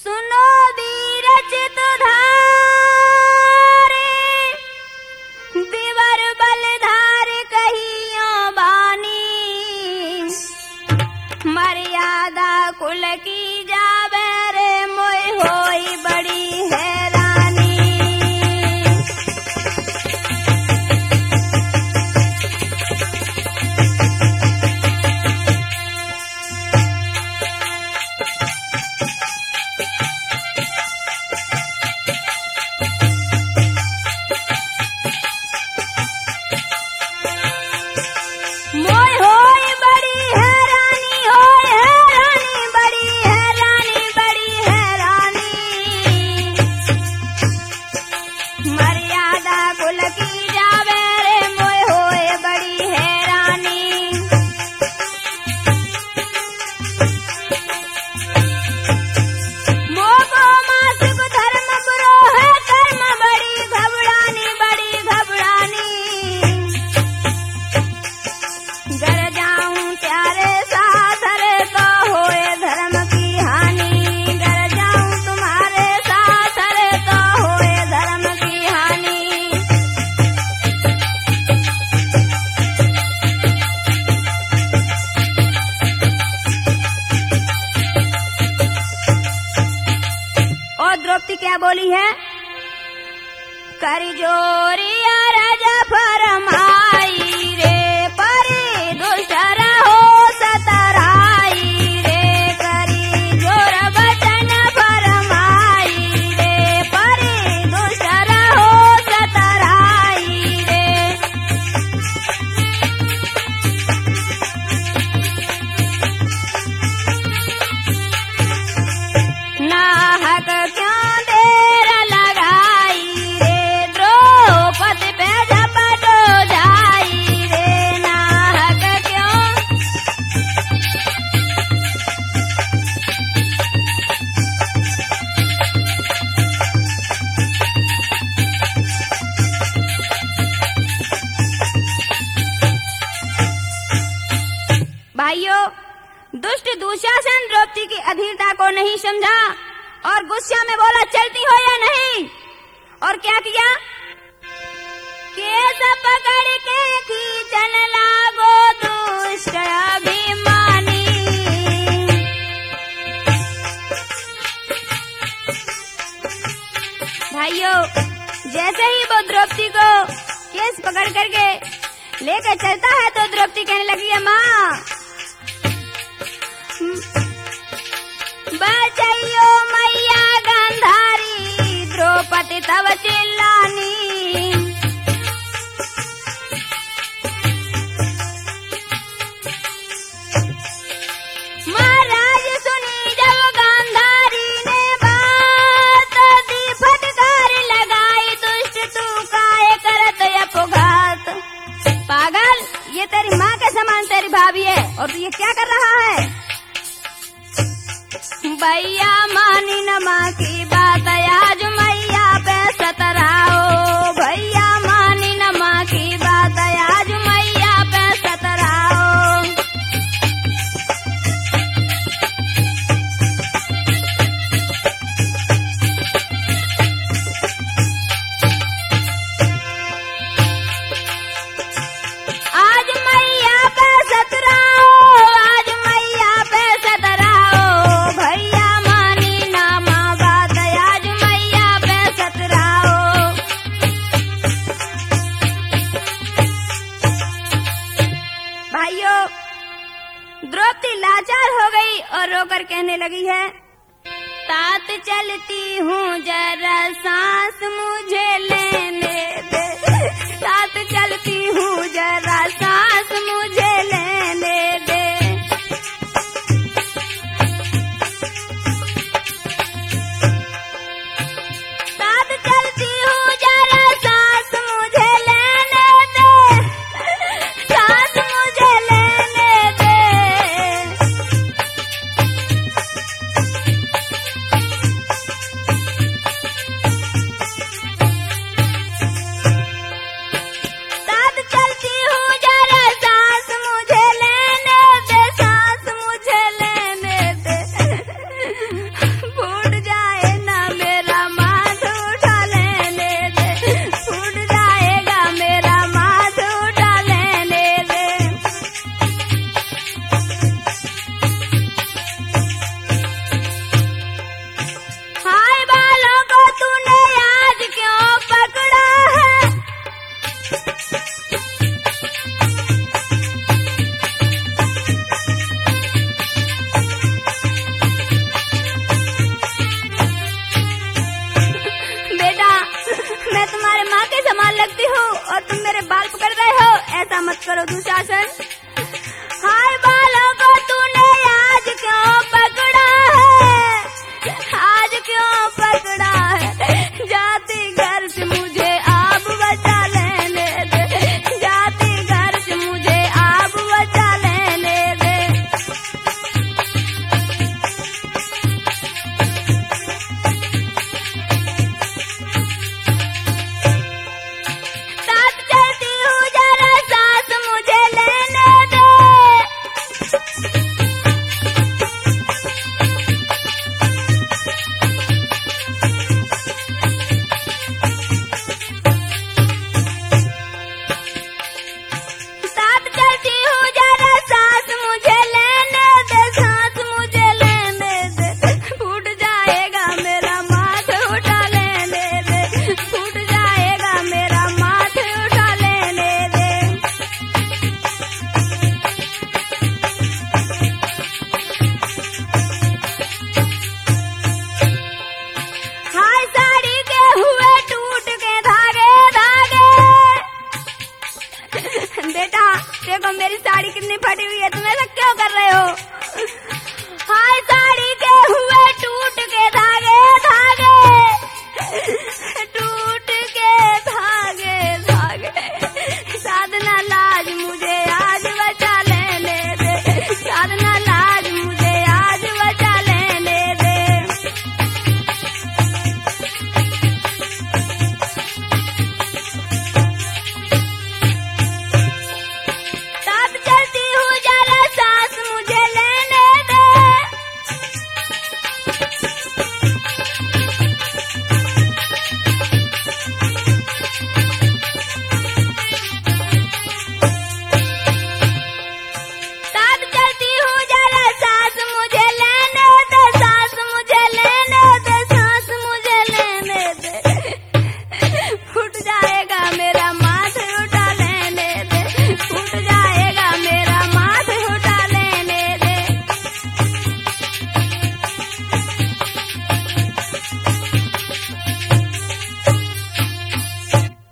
सुनो वीर चितधारे दिवर बलधार कहियो बानी मर्यादा कुल की जावे रे मोय होई बड़ी हैरानी। द्रौपदी क्या बोली है? कर जोरिया राजा फरमाई रे परे दुष्ट रहो सतराई रे करी जोर बचन फरमाई रे परे दुष्ट रहो सतराई रे। नाहक क्यों देर लगाई रे द्रौपदी पे झपटो जाई रे नाहक क्यों। भाइयों, दुष्ट दुशासन द्रौपदी की अधीरता को नहीं समझा और गुस्सा में बोला चलती हो या नहीं। और क्या किया? केस पकड़ के खींचन लागो दुष्ट अभिमानी। भाइयों, जैसे ही वो द्रौपदी को केस पकड़ करके लेकर चलता है तो द्रौपदी कहने लगी है माँ बचाइयो मैया गांधारी द्रौपदी तब चिल्लानी। महाराज सुनी जब गांधारी ने बात दी फटकार लगाई दुष्ट तू काय करत अपघात। पागल, ये तेरी माँ के समान तेरी भाभी है और तू ये क्या कर रहा है? भैया मानी न माँ की बात आज मैया पे सतराओ भैया मानी न माँ की बात आज मैया पे सतराओ। आज मैया पे सतराओ आज मैया पे सतराओ भैया मानी ना माँ बात आज मैया पे सतराओ। भाइयों, द्रौपदी लाचार हो गई और रोकर कहने लगी है तात चलती हूँ जरा सांस मुझे लेने दे तात चलती हूँ जरा सांस मुझे लेने दे। तात चलती हूँ जरा सांस मुझे लेने दे सांस मुझे लेने दे। तात चलती हूँ जरा करो दुशासन। हाय बालों को तूने आज क्यों पकड़ा है, आज क्यों पकड़ा है, जाती घर से मुझे आप बचा लेने दे, जाती घर से मुझे आप बचा लेने दे। साथ चलती हूँ जरा सांस मुझे लेने दे। साथ चलती हूँ जरा सांस मुझे लेने दे, सांस मुझे लेने दे। फूट जाएगा मेरा माथे उठा लेने दे, फूट जाएगा मेरा माथे उठा लेने दे। हाय साड़ी के हुए टूट के धागे धागे। बेटा देखो मेरी साड़ी कितनी फटी हुई है, तुम ऐसा क्यों कर रहे हो?